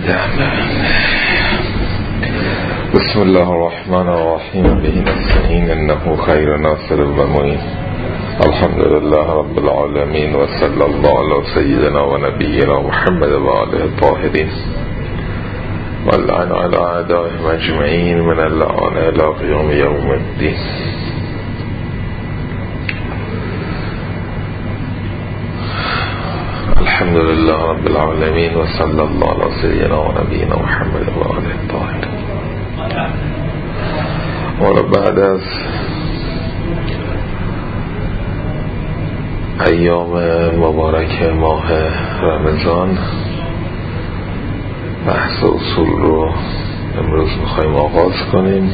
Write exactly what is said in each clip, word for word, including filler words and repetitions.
بسم الله الرحمن الرحیم به نستعین انه خیر ناصر و معین. الحمد لله رب العالمین و صلی الله علی سیدنا و نبینا محمد و آله الطاهرین و اللعن علی اعدائهم اجمعین من اللعان الی قیام یوم الدین. الحمد لله رب العالمین و صلی الله علی سیدنا و نبینا محمد و آله الطاهرین. و بعد از ایام مبارک ماه رمضان بحث اصول رو امروز میخوایم آغاز کنیم.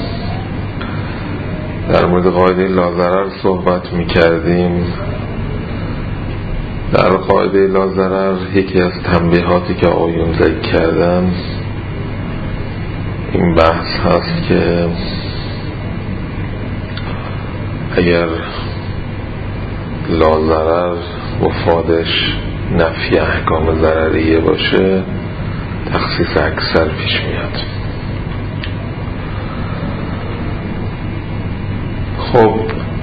در مورد قاعده لاضرر صحبت میکردیم. در قاعده لاضرر یکی از تنبیهاتی که آقایون ذکر کردن این بحث هست که اگر لاضرر مفادش نفی احکام ضرریه باشه تخصیص اکثر پیش میاد. خب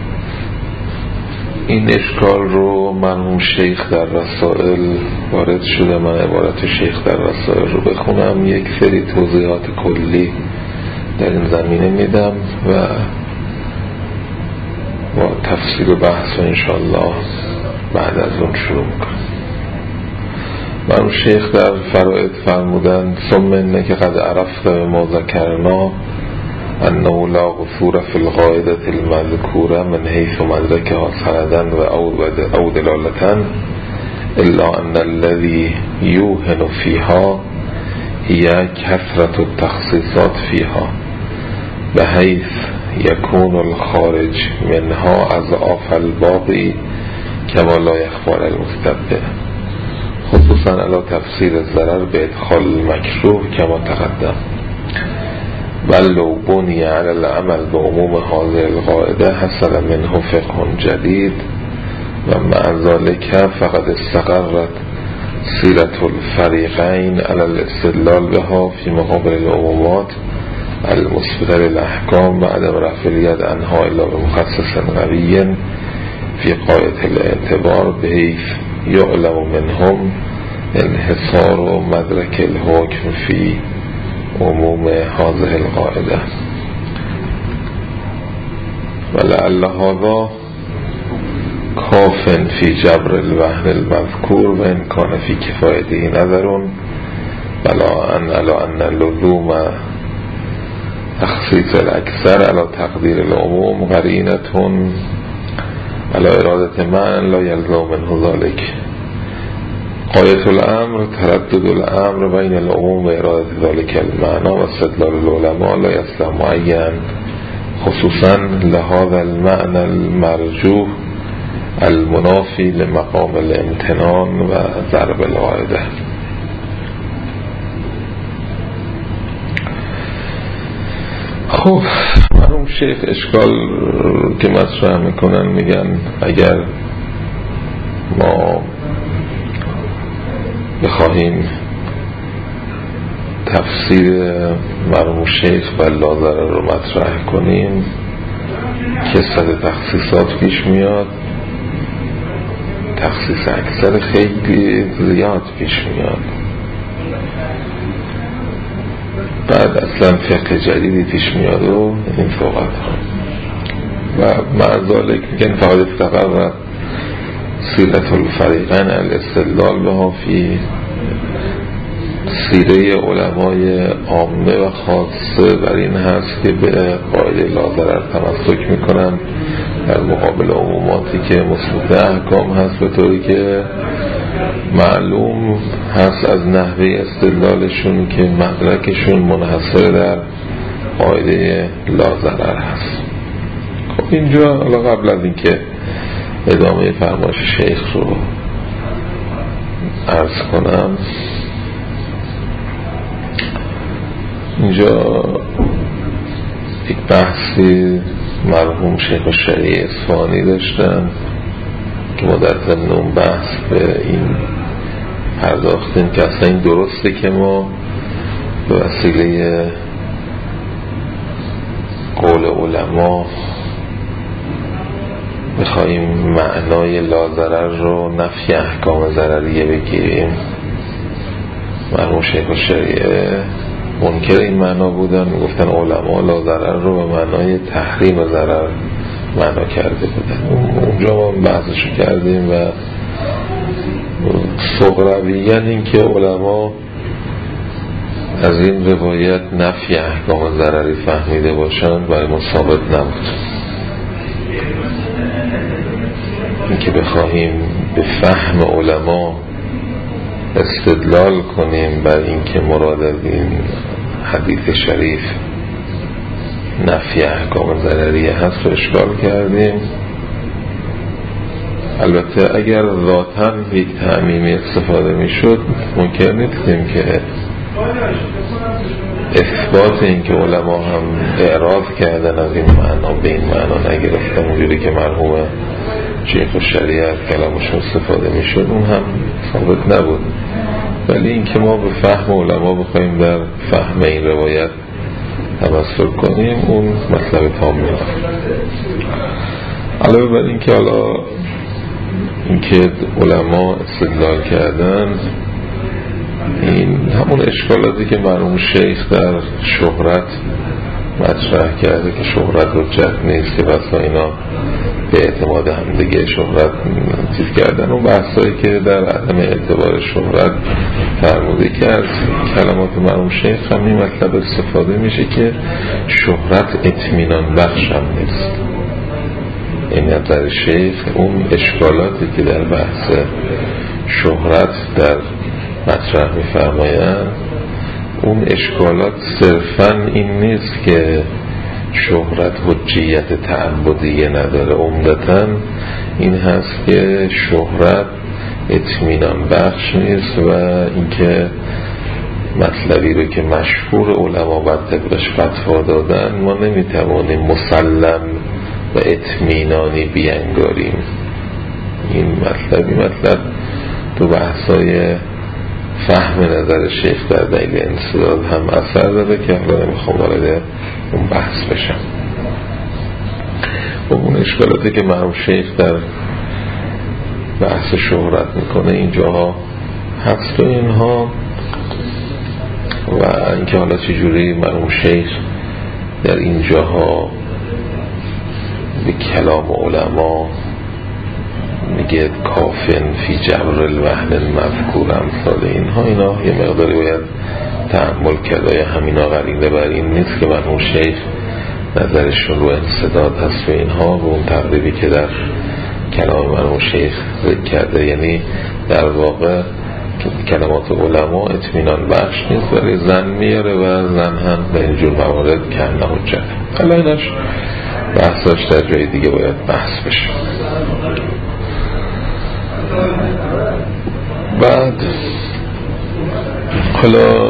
این اشکال رو مرحوم شیخ در رسائل وارد شده. من عبارت شیخ در رسائل رو بخونم، یک سری توضیحات کلی در این زمینه میدم و با تفصیل بحث و انشاءالله بعد از اون شروع میکنم. مرحوم شیخ در فرائد فرمودند ثم انک قد عرفت ما ذکرنا انه لا قصور في القاعدة المذكورة من حيث مدركها سندا او دلالة الا ان الذي يوهن فيها هي كثرة التخصيصات فيها بحيث يكون الخارج منها اضعاف الباقي كما لا يخفى على المستتبع، خصوصا على تفسير الضرر بادخال المكروه كما تقدم. بل لو بني على العمل بعموم هذه القاعدة حصل منه فقه جديد ومع ذلك فقد استقرت سيرة الفريقين على الاستدلال بها في مقابل العمومات المثبتة للأحكام بعدم رفع اليد عنها إلا بمخصص قوي في قاعدة الاعتبار بحيث يعلم منهم انحصار مدرك الحكم في عموم هذه القاعدة. ولعل هذا كاف في جبر الوهن المذكور وإن كان في كفايته نظر بلا أن على أن اللزوم تخصيص الأكثر على تقدير العموم قرينة على إرادة معنى لا يلزم منه ذلك. قاعدة الأمر تردد الأمر بين العموم وإرادة ذلك المعنى واستدلال العلماء لا يصلح معين خصوصا لهذا المعنى المرجوح المنافي لمقام الامتنان وضرب القاعدة. خب مرحوم شیخ اشکال که مطرح میکنن میگن اگر ما بخواهیم تفسیر مرحوم شیخ و لاضرر رو مطرح کنیم کثرت تخصیصات پیش میاد، تخصیص اکثر خیلی زیاد پیش میاد، بعد اصلا فقه جدیدی پیش میاد و این صحبت ها و معذالک میگن فقط استقر سیرت الفریقین الاستدلال بها فی سیره علمای عامه و خاصه بر این هست که به قاعده لاضرر تمسک میکنن در مقابل عموماتی که مثبت احکام هست، به طوری که معلوم هست از نحوه استدلالشون که مدرکشون منحصر در قاعده لاضرر هست. خب اینجا حالا قبل از اینکه ادامه فرمایش شیخ رو عرض کنم، اینجا یک بحثی مرحوم شیخ شریع اصفهانی داشتن که ما در ضمن اون بحث به این پرداختیم که اصلا این درسته که ما به وسیله قول علما بخواهیم معنای لاضرر رو نفی احکام ضرریه بگیریم. مرحوم شیخ الشریعه منکر این معنا بودن، گفتن علما لاضرر رو به معنای تحریم ضرر معنا کرده بودن. اونجا ما بحثشو کردیم و صغرویاً این که علما از این روایت نفی احکام ضرری فهمیده باشند برای ما ثابت نبود. این که بخواهیم به فهم علما استدلال کنیم بر این که مراد از این حدیث شریف نفی احکام ضرریه هست رو اشکال کردیم. البته اگر ذاتاً یک تعمیمی استفاده می شد ممکن نیستیم که اثبات این که علما هم اعراض کردن از این معنا به این معنا نگرفتن اونجوری که مرحوم شیخ الشریعه از کلامشون استفاده می شد اون هم ثابت نبود. ولی این که ما به فهم علما بخوایم در فهم این روایت تمسک کنیم اون مطلب تام میاد. علاوه بر این که حالا این که علما استدلال کردن این همون اشکالاتی که مرحوم شیخ در شهرت مطرح کرده که شهرت حجت نیست که بسا اینا به اعتماد هم دیگه شهرت چیز کردن اون بحثایی که در عدم اعتبار شهرت فرموده که از کلمات مرحوم شیخ هم این مطلب استفاده میشه که شهرت اطمینان بخش هم نیست. این نظر شیخ اون اشکالاتی که در بحث شهرت در مطرح می‌فرمایند اون اشکالات صرفاً این نیست که شهرت حجیت تعبدیه نداره، عمدتاً این هست که شهرت اطمینان بخش نیست و اینکه مطلبی رو که مشهور علما بر طبقش فتوا دادن ما نمیتوانیم مسلم و اطمینانی بینگاریم. این مطلبی مطلب تو بحثای فهم نظر شیخ در دلیل انسداد هم اثر داده که حالا نمیخوام وارد اون بحث بشم. و اون اشکالاتی که مرحوم شیخ در بحث شهرت میکنه اینجاها هست و اینها و اینکه حالا چجوری مرحوم شیخ در اینجاها به کلام علما میگه کافن فی جبر الوهن المذکور امثال اینها اینا یه مقداری باید تأمل کرد. یا همینا قرینه بر این نیست که مرحوم شیخ نظرشون رو انسداد هست و اینها و اون تقریبی که در کلام مرحوم شیخ ذکر کرده، یعنی در واقع کلمات علما اطمینان بخش نیست ولی زن میاره و زن هم به اینجور موارد کنه حجت. حالا ایناش بحثاش در جای دیگه باید بحث بشه. بعد حالا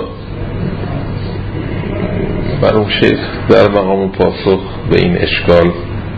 مرحوم شیخ در مقام پاسخ به این اشکال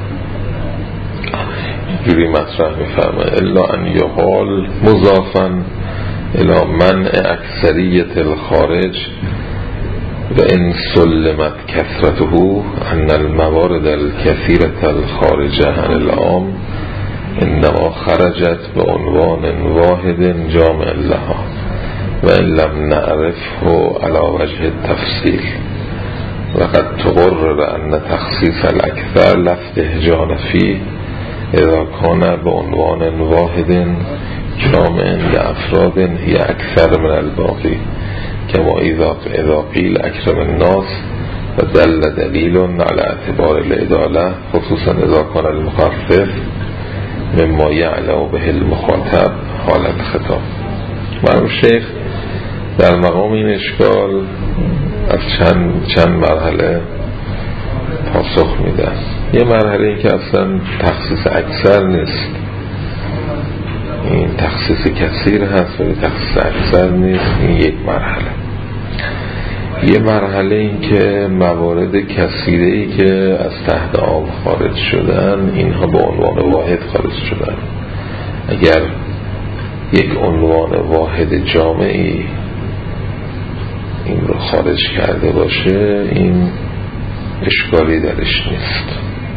جوری مطرح میفرمه الا ان یقال مضافا الی منع اکثریت الخارج و ان سلمت کثرته ان الموارد الكثيرة الخارجه عن العام انما خرجت به عنوان واحد جامع لها و ان لم نعرفه على وجه التفصیل وقد تقرر ان تخصیص الاکثر لفظ احجان فيه اذا كان به عنوان واحد جامع لافراد هي اکثر من الباقی كما اذا قیل اکرم الناس و دل دلیل على اعتبار العداله خصوصا اذا كان المخفف مما یعلم به المخاطب حالت خطاب. مرحوم شیخ در مقام این اشکال از چند چند مرحله پاسخ میده. یه مرحله این که اصلا تخصیص اکثر نیست، این تخصیص کثیر هست ولی تخصیص اکثر نیست. این یک مرحله. یه مرحله این که موارد کثیره‌ای که از تحت عام خارج شدن اینها به عنوان واحد خارج شدن. اگر یک عنوان واحد جامعی این رو خارج کرده باشه این اشکالی درش نیست.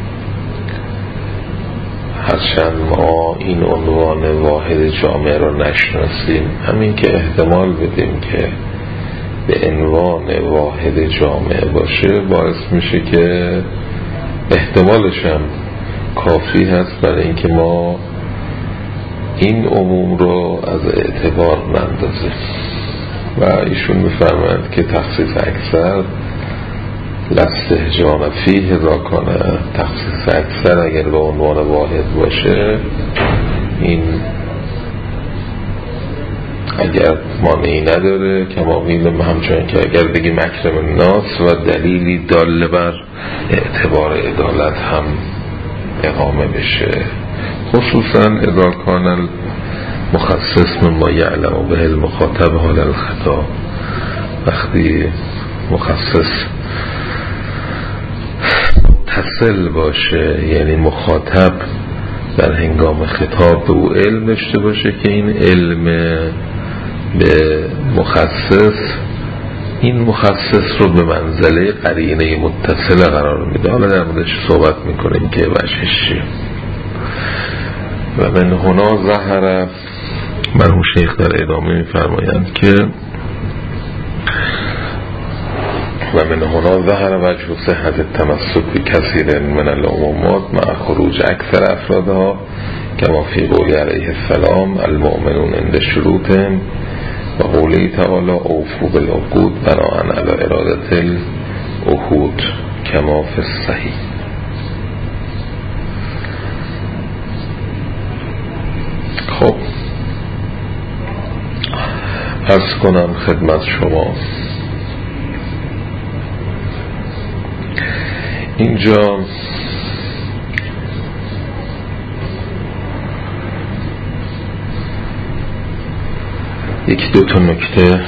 هرچند ما این عنوان واحد جامع رو نشناسیم، همین که احتمال بدیم که به عنوان واحد جامع باشه باعث میشه که احتمالش هم کافی هست برای اینکه ما این عموم رو از اعتبار نندازیم. و ایشون میفرمایند که تخصیص اکثر لاستهجان فیه اذا کان، تخصیص اکثر اگر به عنوان واحد باشه این اگر مانعی نداره، کما قیل همچنان که اگر بگیم اکرم الناس و دلیلی دال بر اعتبار عدالت هم اقامه بشه، خصوصا اذا کان مخصص مما یعلم به المخاطب حال الخطا. وقتی مخصص متصل باشه یعنی مخاطب در هنگام خطاب به او علم داشته باشه که این علم به مخصص این مخصص رو به منزله قرینه متصل قرار میده. حالا در موردش صحبت میکنیم که وجهش چیه. و من هنا ظهر، مرحوم شیخ در ادامه میفرمایند که و من هنا ظهر وجه صحت التمسک بکثیر من العمومات مع خروج اکثر افرادها کما فی قول علیه السلام المؤمنون عند شروطهم و قوله تعالی اوفوا بالعقود بناء علی ارادة العهود کما فی الصحیح. خب عرض کنم خدمت شما اینجا یکی دو تا نکته،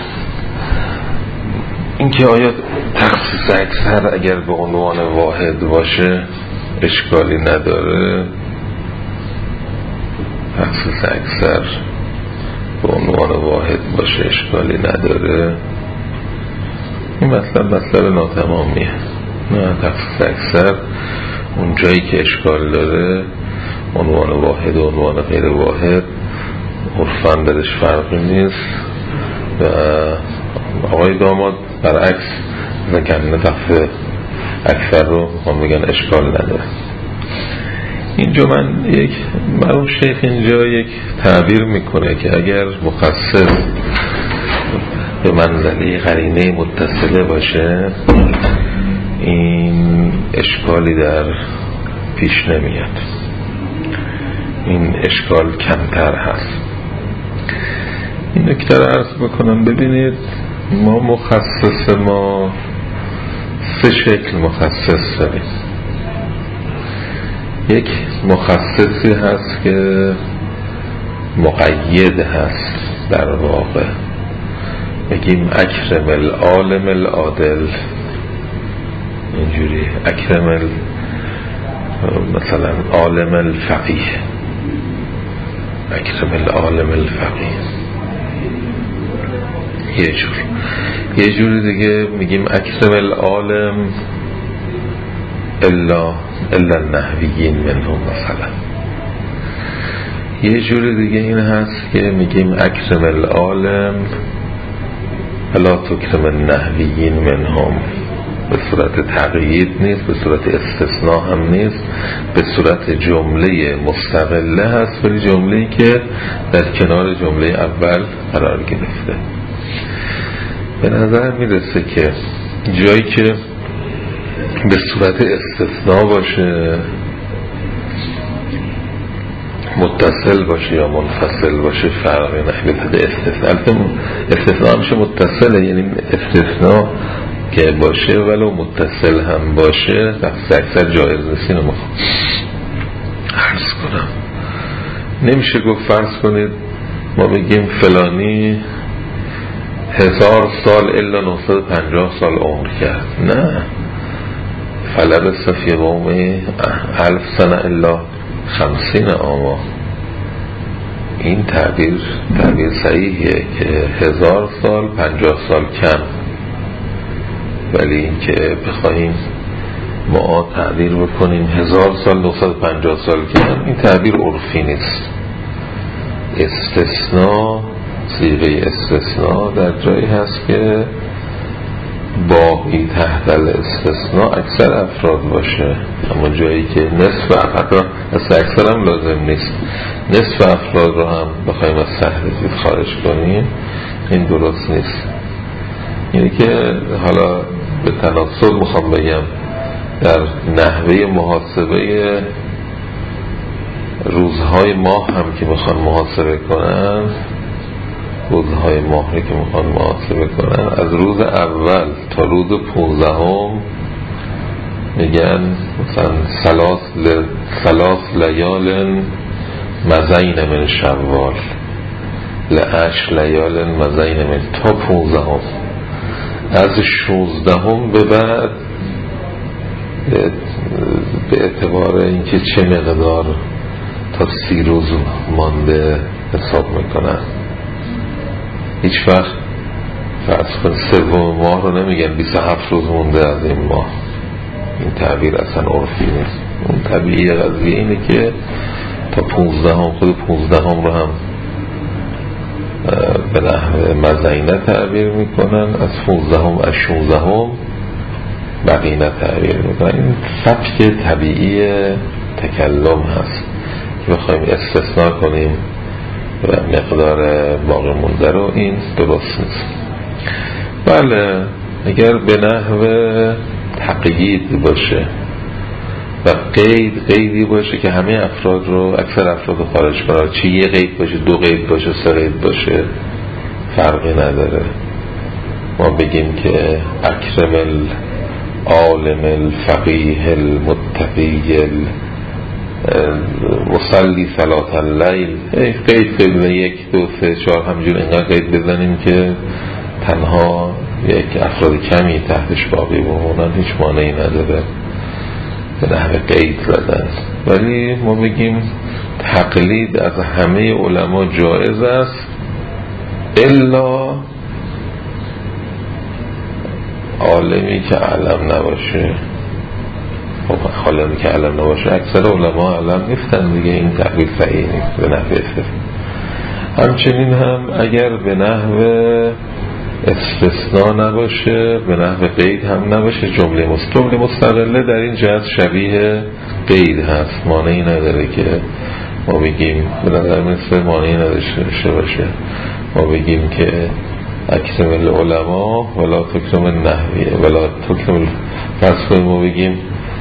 اینکه آیا تخصیص اکثر اگر به عنوان واحد باشه اشکالی نداره، تخصیص اکثر به عنوان واحد باشه اشکالی نداره، این مطلب مطلب ناتمامیه. نه، تخصیص اکثر اون جایی که اشکال داره عنوان واحد و عنوان غیر واحد عرفاً درش فرقی نیست. و آقای داماد برعکس نکنه تخصیص اکثر رو هم بگن اشکال نداره. اینجا من یک مرحوم شیخ اینجا یک تعبیر میکنه که اگر مخصص به منزله قرینه متصله باشه این اشکالی در پیش نمیاد، این اشکال کمتر هست. این نکته رو عرض بکنم. ببینید ما مخصص ما سه شکل مخصص داریم. یک مخصصی هست که مقید هست، در واقع بگیم اکرم العالم العادل، اینجوری اکرم ال... مثلا عالم الفقیه، اکرم العالم الفقیه یه جور. یه جور دیگه میگیم اکرم العالم الا الا النحویین منهم مثلا. یه جور دیگه این هست که میگیم اکرم العالم الا تکرم النحویین منهم، به صورت تقیید نیست، به صورت استثناء هم نیست، به صورت جمله مستقله هست، ولی جمله‌ای که در کنار جمله اول قرار گرفته. به نظر میرسه که جایی که به صورت استثناء باشه، متصل باشه یا منفصل باشه فرقی نمیکنه. استثناء استثناء همیشه متصله، یعنی استثناء که باشه ولو متصل هم باشه تخصیص اکثر جایز نیست. اینو میخوام عرض کنم. نمیشه گفت فرض کنید ما بگیم فلانی هزار سال الا نهصد و پنجاه سال عمر کرد، نه، فلب صفیه قومه الف سنه الا خمسین آما. این تعبیر تعبیر صحیحیه که هزار سال پنجاه سال کم ولی این که بخواهیم ما تعبیر بکنیم هزار سال نهصد و پنجاه سال که این تعبیر عرفی نیست. استثناء، صیغه استثناء در جایی هست که باقی تحت الاستثناء اکثر افراد باشه، اما جایی که نصف افراد، اصلا اکثر هم لازم نیست، نصف افراد رو هم بخوایم از صحبت خارج کنیم، این درست نیست. یعنی که حالا به تناسب میخوام بگم در نحوه محاسبه روزهای ماه هم که میخوان محاسبه کنن، روزهای ماهی که میخوان محاسبه کنن، از روز اول تا روز پونزدهم میگن مثلا ثلاث ل... ثلاث لیال مزین من شوال لعش لیال مزین من تا پونزدهم. از شانزدهم به بعد به اعتبار اینکه چه مقدار تا سی روز مانده حساب میکنن. هیچ وقت فرض کن سوم ماه رو نمیگن بیست و هفت روز مونده از این ماه، این تعبیر اصلا عرفی نیست. اون طبیعی قضیه اینه که تا پونزدهم، خود پونزدهم رو هم به نحو مزینه تعبیر میکنن، از پونزدهم از شانزدهم بقینه تعبیر میکنن. این سبک طبیعی تکلم هست که بخوایم استثناء کنیم و مقدار باقی مونده رو، این درست نیست. بله اگر به نحو تقیید باشه و قید قیدی باشه که همه افراد رو، اکثر افراد رو خارج کنه، چه یه قید باشه، دو قید باشه، سه قید باشه، فرقی نداره. ما بگیم که اکرم العالم الفقیه المتقی مصلی صلاة اللیل، قید قید یک دو سه چهار همجور اینقدر قید بزنیم که تنها یک افراد کمی تحتش باقی بمونن، هیچ مانعی نداره به نحو قید زدن. ولی ما بگیم تقلید از همه علما جایز است الا عالمی که علم نباشه. خب عالمی که علم نباشه اکثر علما علم نیستن دیگه، این تقلید صحیح نیست به نحو استثناء. همچنین هم اگر به نحو استثناء نباشه، به نحو قید هم نباشه، جمله مستقله مستقله در این جهت شبیه قید هست، مانعی نداره که ما بگیم، به نظر مثل مانعی نداشته باشه ما بگیم که اکرم العلماء ولا تکرم النحویه ولا تکرم، فرض کنیم ما بگیم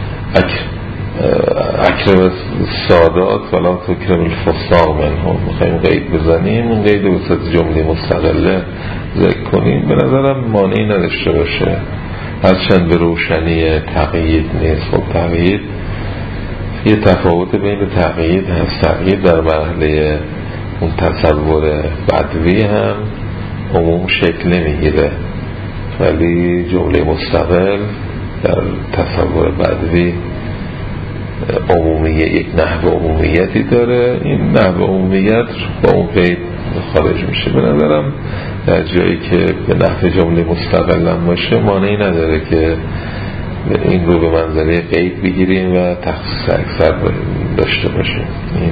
اکرم السادات ولا تکرم الفساق منهم، میخواییم قید بزنیم، این قید به صورت جمله مستقله ذکر کنیم، به نظرم مانعی نداشته باشه، هرچند به روشنی تقیید نیست. خب تقیید یه تفاوت بین تقیید هست، تقیید در مرحله اون تصور بدوی هم عموم شکل نمیگیره، ولی جمله مستقل در تصور بدوی عمومیت، یک نحو عمومیتی داره، این نحو عمومیت با اون قید خارج میشه. به نظرم در جایی که به نحو جمله مستقل هم باشه مانعی نداره که این رو به منزله قید بگیریم و تخصیص اکثر داشته باشیم، این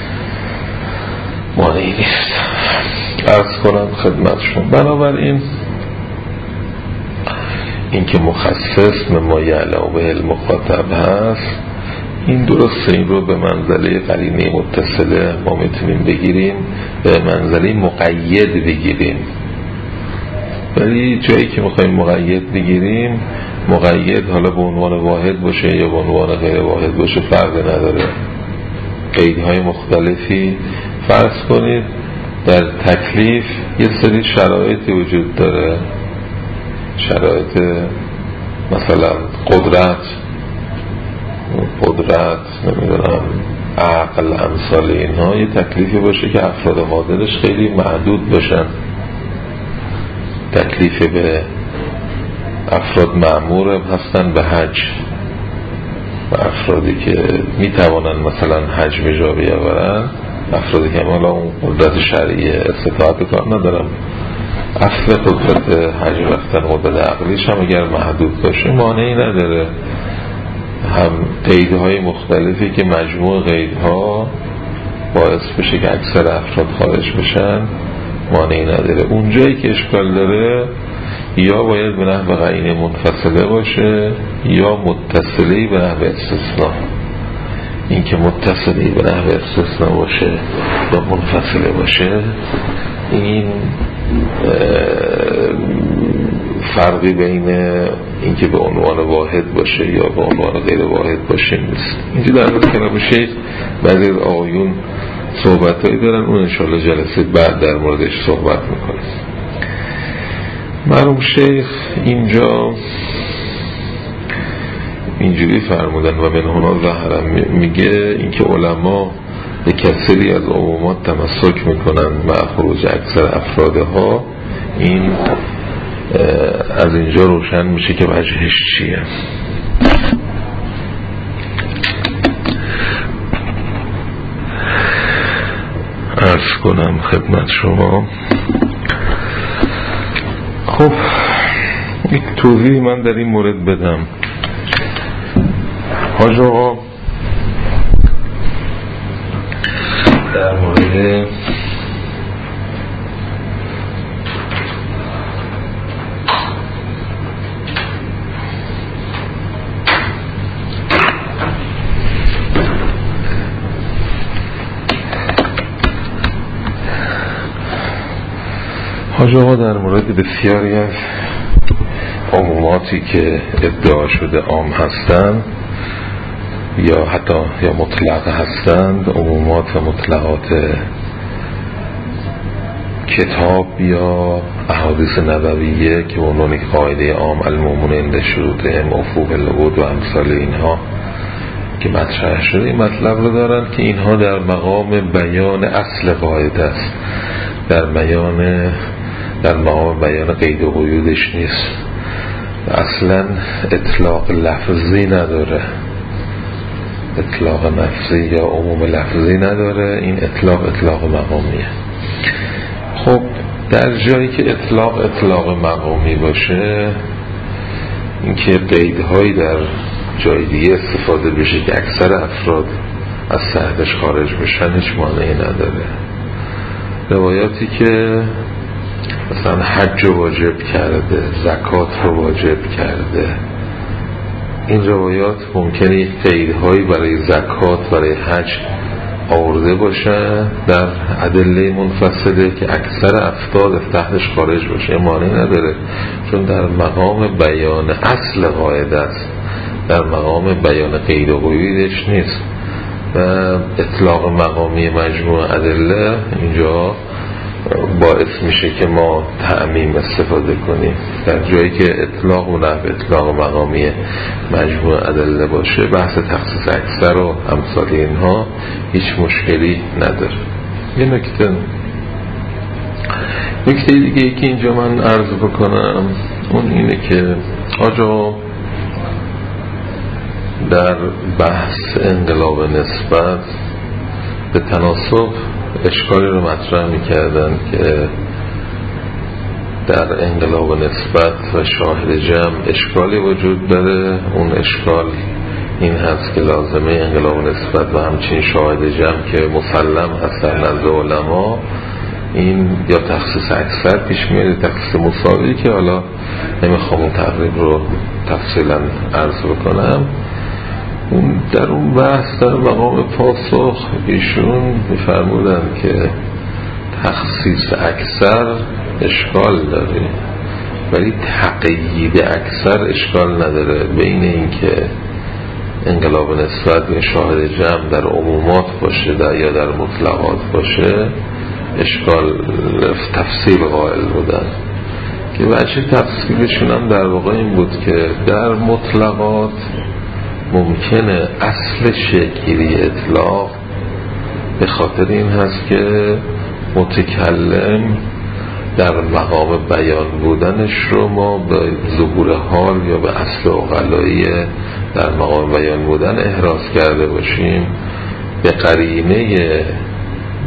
مانعی نیست. عرض کنم خدمتشون بنابراین این که مخصص ما یعلم به المخاطب هست، این درسته، این رو به منزله قرینه متصله ما میتونیم بگیریم، به منزله مقید بگیریم، ولی جایی که میخوایم مقید بگیریم، مقید حالا به عنوان واحد باشه یا به عنوان غیر واحد باشه فرق نداره. قیدهای مختلفی فرض کنید در تکلیف یه سری شرایطی وجود داره، شرایط مثلا قدرت قدرت نمیدونم عقل امثال اینها، یه تکلیفی باشه که افراد قادرش خیلی محدود باشن، تکلیف به افراد مأمور هستن به حج و افرادی که میتوانن مثلا حج به جا بیاورن، افرادی که حالا اون قدرت شرعی استطاعت کار ندارن اصل قدرت حج رفتن مدت عقلیش هم اگر محدود باشه مانعی نداره، هم قیدهای مختلفی که مجموع قیدها باعث بشه که اکثر افراد خارج بشن مانعی نداره. اونجایی که اشکال داره یا باید به نحو قرینه منفصله باشه یا متصلی به نحو استثناء. این که متصلی به نحو استثناء باشه یا منفصله باشه این فرقی بین اینکه به عنوان واحد باشه یا به عنوان غیر واحد باشه نیست. اینجا در مورد کلام شیخ بعضی از آقایون صحبتایی دارن، اون انشاءالله جلسه بعد در موردش صحبت میکنه. مرحوم شیخ اینجا اینجوری فرمودن و من هنا ظهرم میگه اینکه علما به کسری از عمومات تمسک میکنن و خروج اکثر افرادها، این از اینجا روشن میشه که وجهش چیه. عرض کنم خدمت شما. خب یک توضیح من در این مورد بدم. حاج آقا در مورد حاج آقا در مورد بسیاری از عموماتی که ادعا شده عام هستند یا حتی یا مطلق هستند، عمومات و مطلقات کتاب یا احادیث نبویه که عنوان قاعده عام المؤمنون عند شروطهم موفوق العقود و امثال اینها که مطرح شده، این مطلب رو دارن که اینها در مقام بیان اصل قاعده است، در بیان در مقام بیان قید و قیودش نیست، اصلا اطلاق لفظی نداره، اطلاق نفسی یا عموم لفظی نداره، این اطلاق اطلاق مقامیه. خب در جایی که اطلاق اطلاق مقامی باشه، اینکه قیدهایی در جای دیگه استفاده بشه که اکثر افراد از صحتش خارج بشن هیچ مانعی نداره. روایاتی که مثلا حج رو واجب کرده، زکات رو واجب کرده، این روایات ممکنه یک قیدهایی برای زکات برای حج آورده باشه در ادله منفصله که اکثر افراد از تحتش خارج باشه، مانعی نداره، چون در مقام بیان اصل قاعده است، در مقام بیان قید و قیودش نیست. و اطلاق مقامی مجموع ادله اینجا باعث میشه که ما تعمیم استفاده کنیم. در جایی که اطلاق و نحو اطلاق مقامی مجموع ادله باشه، بحث تخصیص اکثر و امثال اینها هیچ مشکلی نداره. یه نکته نکته دیگه ای که اینجا من عرض بکنم اون اینه که آجا در بحث انقلاب نسبت به تناسب اشکالی رو مطرح میکردن که در انقلاب نسبت و شاهد جمع اشکالی وجود داره. اون اشکال این هست که لازمه انقلاب نسبت و همچنین شاهد جمع که مسلم هست در نزد علما، این یا تخصیص اکثر پیش میاد، تخصیص مساوی که حالا نمیخوام اون تقریب رو تفصیلا عرض بکنم. اون در اون بحث در مقام پاسخ ایشون میفرمودن که تخصیص اکثر اشکال داره ولی تقیید اکثر اشکال نداره. بین این که انقلاب نسبت به شاهد جمع در عمومات باشه در یا در مطلقات باشه اشکال تفصیل قائل بودن که وجه تفصیلشون هم در واقع این بود که در مطلقات ممکنه اصل شکلی اطلاق به خاطر این هست که متکلم در مقام بیان بودنش رو ما به ظهور حال یا به اصل عقلایی در مقام بیان بودن احراز کرده باشیم، به قرینه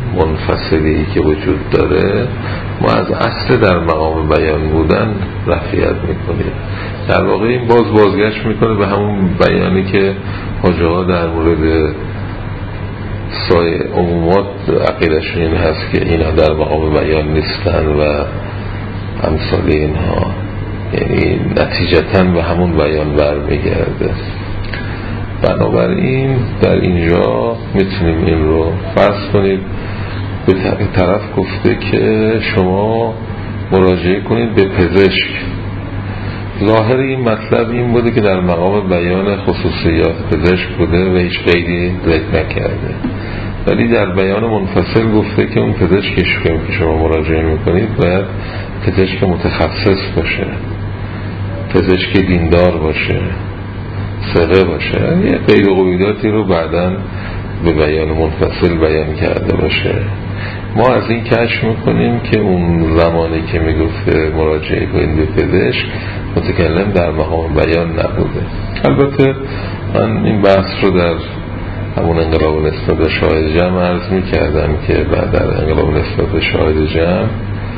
منفصلی که وجود داره ما از اصل در مقام بیان بودن رفعیت میکنیم. در واقع این باز بازگشت میکنه به همون بیانی که حاجی ها در مورد سای عمومات عقیدشون این هست که اینا در مقام بیان نیستن و امثال اینها، یعنی نتیجتاً به همون بیان برمیگرده. بنابراین در اینجا میتونیم این رو فرض کنید به طرف گفته که شما مراجعه کنید به پزشک. ظاهر این مطلب این بوده که در مقام بیان خصوصیات پزشک بوده و هیچ قیدی ذکر نکرده، ولی در بیان منفصل گفته که اون پزشکی که شما مراجعه میکنید باید پزشک متخصص باشه، پزشک دیندار باشه، ثقه باشه. یه قید و قیوداتی رو بعداً به بیان منفصل بیان کرده باشه. ما از این کشف میکنیم که اون زمانی که میگفته مراجعه کنید به پزشک متکلم در مقام بیان نبوده. البته من این بحث رو در همون انقلاب نسبت به شاهد جمع عرض میکردم که بعد در انقلاب نسبت به شاهد جمع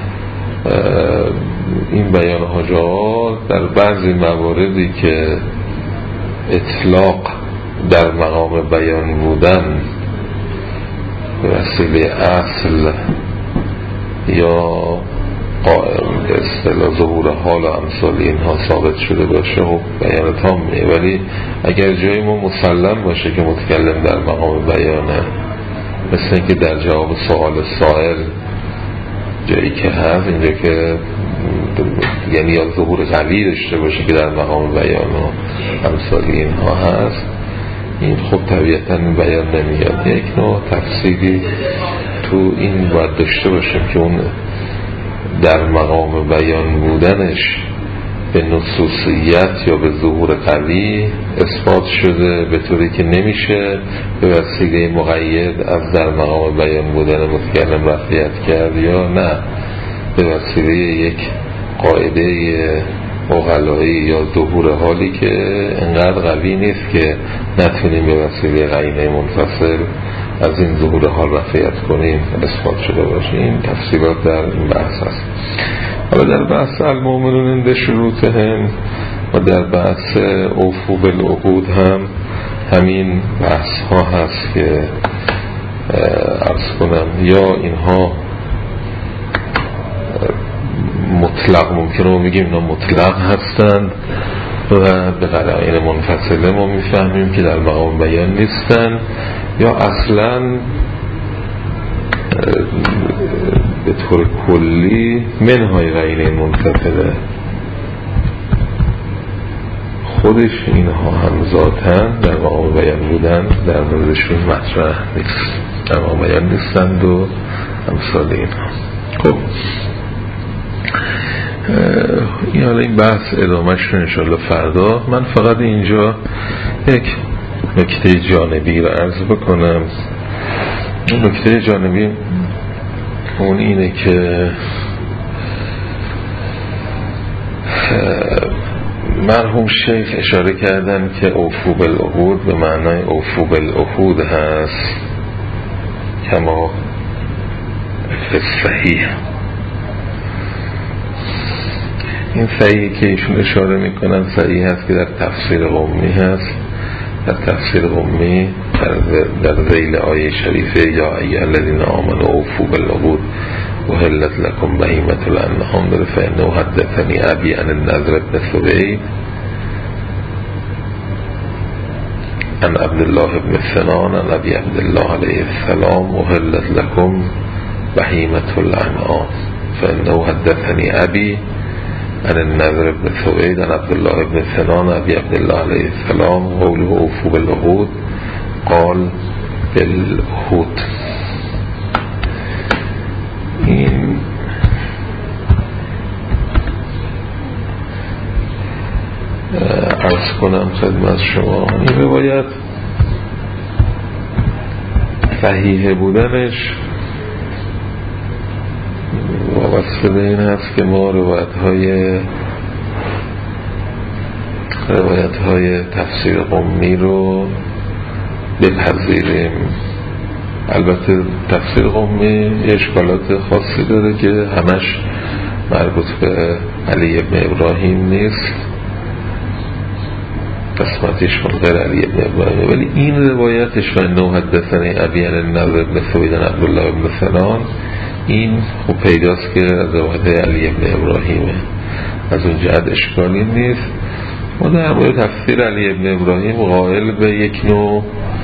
این بیان حاجا در بعضی مواردی که اطلاق در مقام بیان بودن به وسیله اصل یا قائم به اصطلاح ظهور حال و امثال اینها ثابت شده باشه و بیان تامیه، ولی اگر جایی ما مسلم باشه که متکلم در مقام بیانه، مثل اینکه در جواب سوال سائل جایی که هست اینجا که یعنی یا ظهور قوی داشته باشه که در مقام بیان و امثال اینها هست، این خب طبیعتاً بیان نمیاد. یک نوع تفصیلی تو این باید داشته باشیم که اون در مقام بیان بودنش به نصوصیت یا به ظهور قوی اثبات شده به طوری که نمیشه به وسیله مقید از در مقام بیان بودن متکلم رفعیت کرد، یا نه به وسیله یک قاعده عقلایی یا ظهور حالی که انقدر قوی نیست که نتونیم به وسیله قرینه منفصل از این ظهور حال رفعیت کنیم اثبات شده باشه. این تفصیلات در این بحث هست. حالا در بحث المؤمنون عند شروطهم و در بحث اوفوا بالعقود هم همین بحث ها هست که عرض کنم یا اینها مطلق، ممکنه ما بگیم اینا مطلق هستند و به قرائن منفصله ما میفهمیم که در مقام بیان نیستن، یا اصلا به طور کلی منهای قرائن منفصله خودش اینها هم ذاتن در مقام بیان بودن در موردشون مطرح نیست، در مقام بیان نیستند و امثال اینها. خب این حالا این بحث ادامهش رو انشاءالله فردا. من فقط اینجا یک نکته جانبی رو عرض بکنم. این نکته جانبی اون اینه که مرحوم شیخ اشاره کردن که اوفوا بالعقود به معنای اوفوا بالعهود هست کما فی صحیح. این صحیحی که ایشون اشاره میکنن صحیح هست که در تفسیر قمی هست. در تفسیر قمی در ذیل آیه شریفه یا ایها الذین آمنوا اوفوا بالعقود احلت لکم بهیمة الانعام داره فانه حدثنی ابی عن النضر بن ثوید عن عبدالله بن سنان عن ابی عبدالله علیه السلام احلت لکم بهیمة الانعام فانه حدثنی ابی عن النضر بن ثوید عن عبدالله بن سنان ابی عبدالله علیه السلام قوله اوفوا بالعقود قال بالعهود. این عرض کنم خدمت شما این روایت صحیح بودنش وابسته به این هست که ما روایت های روایت های تفسیر قمی رو بپذیریم البته تفسیر قمی اشکالات خاصی داره که همش مربوط به علی ابن ابراهیم نیست، قسمتش من غیر علی ابن ابراهیم، ولی این روایتش و انه حدثنی ابی عن النضر ابن ثوید عن عبدالله ابن سنان، این خب پیداست که روایت علی ابن ابراهیمه، از اون جهت اشکالی نیست. ما در مورد تفسیر علی ابن ابراهیم قائل به یک نوع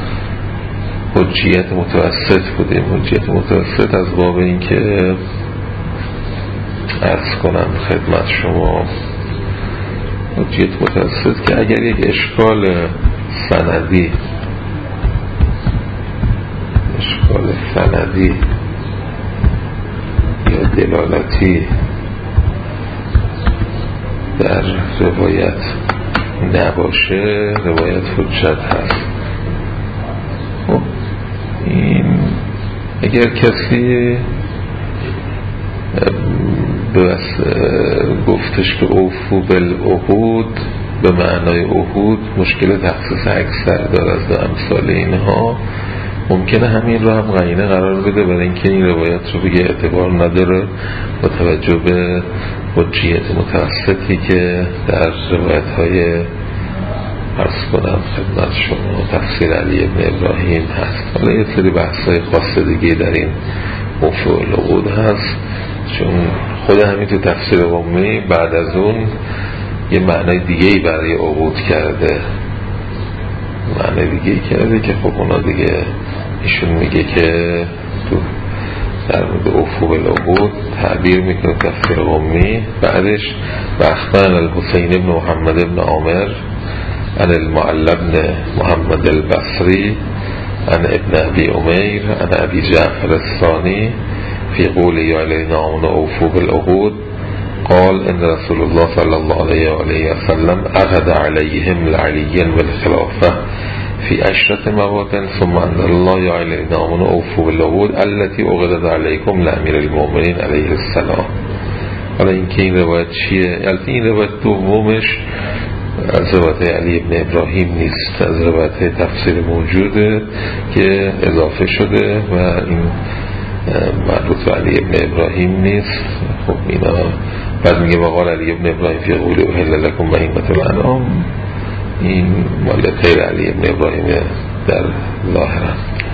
حجیت متوسط بودیم. حجیت متوسط از باب این که عرض کنم خدمت شما، حجیت متوسط که اگر یک اشکال سندی اشکال سندی یا دلالتی در روایت نباشه، روایت حجت هست. خب این اگر کسی بس گفتش که اوفو بالعهود به معنای عهود مشکل تخصیص اکثر داره از دو امثال اینها، ممکنه همین رو هم قرینه قرار بده برای اینکه این روایت رو بگه اعتبار نداره با توجه به حجیت متوسطی که در روایت های عرض کنم خدمت شما تفسیر علی ابن ابراهیم هست. حالا یه سری بحثای خاص دیگه در این اوفو بالعهود هست، چون خود همین تو تفسیر قمی بعد از اون یه معنای دیگه‌ای برای عقود کرده، معنای دیگه‌ای کرده که خب اونا دیگه ایشون میگه که تو در مورد اوفو بالعهود تعبیر میکنه تفسیر قمی. بعدش بخبرن الحسین ابن محمد ابن عامر عن المعلى ابن محمد البصری عن ابن ابی امیر عن ابی جعفر الثانی في قول يعلينا من أوفوا بالعهود قال إن رسول الله صلى الله عليه وآله وسلم أخذ عليهم العليين بالخلافة في عشرة مواطن ثم أنزل الله يعلينا من أوفوا بالعهود التي أخذت عليكم لأمير المؤمنين عليه السلام. حالا این که این روایت چیه؟ البته این روایت دومش از روایت علی ابن ابراهیم نیست، از روایت تفسیر موجوده که اضافه شده و این مربوط به علی ابن ابراهیم نیست. خب اینا بعد میگه وقال علی ابن ابراهیم فی قوله احل لکم بهیمة الانعام، این مال غیر علی ابن ابراهیم در ظاهرا.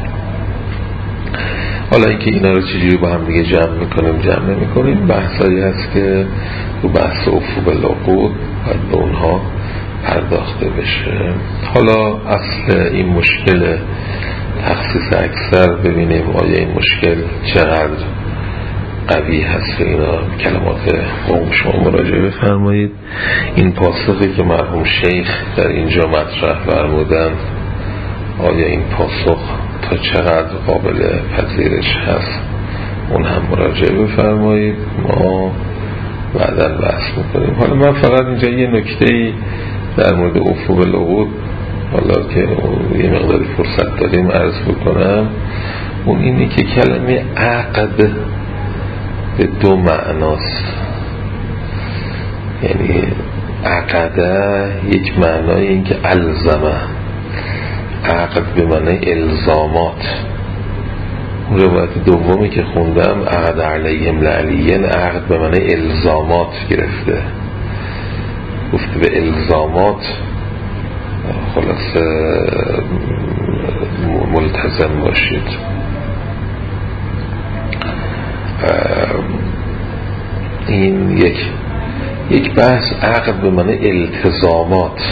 حالا اینکه اینا رو چجوری با هم دیگه جمع میکنیم جمع نمیکنیم بحثایی هست که تو بحث اوفو بالعهود باید به اونها پرداخته بشه. حالا اصل این مشکل تخصیص اکثر ببینیم آیا این مشکل چقدر قوی هست. اینا کلمات قوم شما مراجعه بفرمایید. این پاسخی که مرحوم شیخ در اینجا مطرح فرمودن آیا این پاسخ تا چقدر قابل پذیرش هست اون هم مراجعه بفرمایید، ما بعداً بحث میکنیم. حالا من فقط اینجا یه نکته‌ای در مورد اوفو بالعهود حالا که یه مقداری فرصت داریم عرض بکنم، اون اینی که کلمه عقد به دو معناست. یعنی عقده یک معنای این که الزمه، عقد به معنای الزامات. اون روایت دومی که خوندم عقد علیهم لعلیین، عقد به معنای الزامات گرفته، گفته به الزامات خلاص ملتزم باشید. این یک یک بحث عقد به معنی التزامات،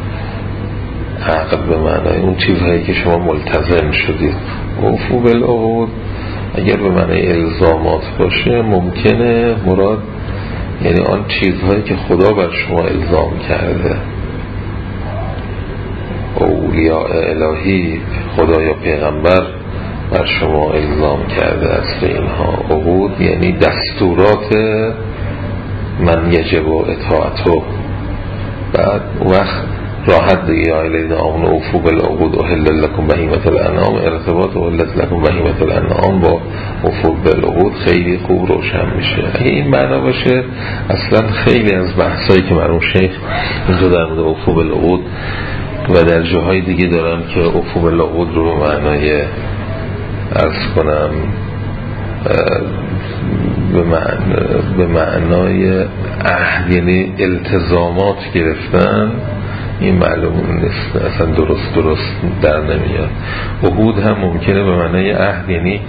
عقد به معنی اون چیزهایی که شما ملتزم شدید. اوفو بالعهود اگر به معنی الزامات باشه ممکنه مراد یعنی آن چیزهایی که خدا بر شما الزام کرده، اولیاء الهی خدا یا پیغمبر بر شما الزام کرده است به اینها. عهود یعنی دستورات من یجب اطاعته. بعد وقت راحت دیگه آیلین آمن اوفو بالعهود احل لکم بهیمة الانعام، ارتباط احلت لکم بهیمة الانعام با اوفو بالعهود خیلی خوب روشن میشه. اگه این معنا باشه اصلا خیلی از بحثایی که مرحوم شیخ اینجا در مورد اوفو بالعهود و در جاهای دیگه دارن که اوفو بالعهود رو به معنای عرض کنم به, معنی به معنای عهد یعنی التزامات گرفتن، این معلوم نیست، اصلا درست درست در نمیاد. عهود هم ممکنه به معنای عهد یعنی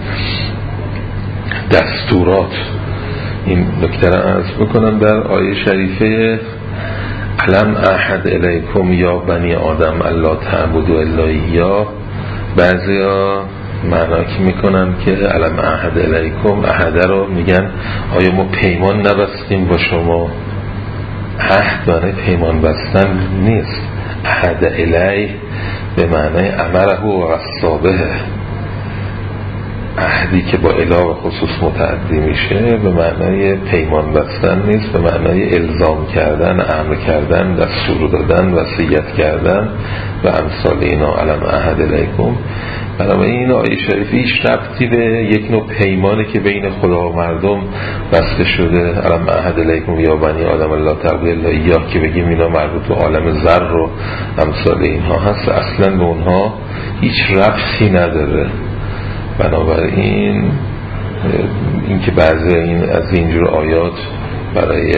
دستورات. این نکته را عرض بکنم در آیه شریفه علم احد الیکم یا بنی آدم الا تعبدوا الا ایاه، بعضیا معنا که میکنن که علم احد الیکم، احد رو میگن آیا ما پیمان نبستیم با شما؟ عهد معنی پیمان بستن نیست. احد الی به معنای امره و وصابه، عهدی که با اله و خصوص متعدی میشه به معنای پیمان بستن نیست، به معنای الزام کردن، امر کردن، دستور دادن، وصیت کردن و امثال اینا. علم احد الیکم، بنابراین این آیه شریفه هیچ ربطی به یک نوع پیمانی که بین خدا و مردم بسته شده، علم احد الیکم یا بنی آدم الا تعبدوا الا ایاه، که بگیم اینا مربوط به عالم ذر و امثال اینها هست، اصلا به اونها هیچ ربطی نداره. بنابراین این که بعضی این از اینجور آیات برای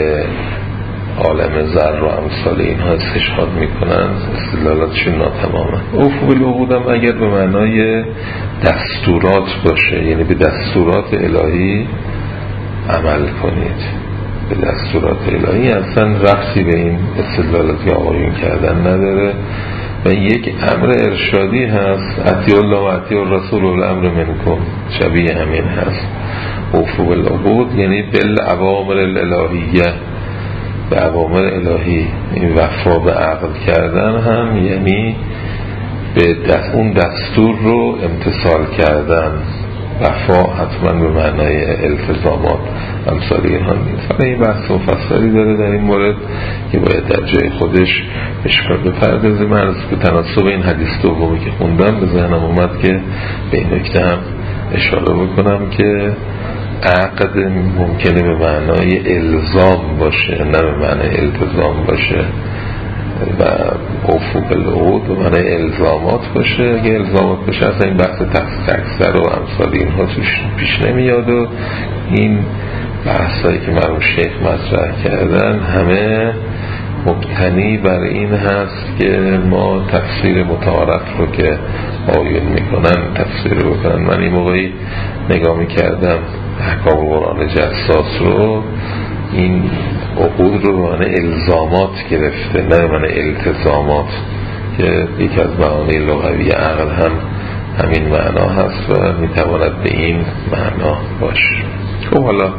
عالم ذر و امثال اینها استشهاد میکنن، استدلالاتشون ناتمامه. اوفوا بالعقود هم اگر به معنای دستورات باشه، یعنی به دستورات الهی عمل کنید، به دستورات الهی اصلا ربطی به این استدلالات که آقایون کردن نداره و یک امر ارشادی هست. اطیعوا الله و اطیعوا الرسول و الامر منکم، شبیه همین هست. اوفوا بالعقود یعنی بالاوامر الالهیه، به اوامر الهی. این وفا به عقد کردن هم یعنی به دست اون دستور رو امتثال کردن. وفا حتما به معنای التزامات امثال اینها نیست. حالا این بحث مفصلی داره در این مورد که باید در جای خودش اشکال بپردازه. من از به تناسب این حدیث دومی که خوندم به ذهنم اومد که به این نکته هم اشاره بکنم که عقد ممکنه به معنای الزام باشه نه به معنای التزام باشه و اوفوا بالعقود به معنای الزامات باشه. اگه الزامات باشه اصلا این بحث تخصیص اکثر و امثال اینها توش پیش نمیاد و این بحثایی که مرحوم شیخ مطرح کردن همه مبتنی بر این هست که ما تفسیر متعارف رو که آیون میکنن تفسیر رو بکنن. من این موقعی نگاه میکردم احکام قرآن جساس رو، این عقود رو به معنی الزامات گرفته نه به معنی التزامات، که یکی از معانی لغوی عقل هم همین معنا هست و میتواند به این معنا باشه. خب حالا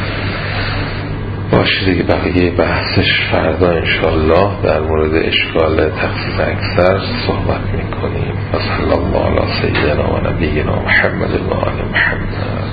باشه دیگه، بقیه بحثش فردا انشالله در مورد اشکال تخصیص اکثر صحبت میکنیم. صلی الله علی سیدنا و نبینا محمد و آل محمد.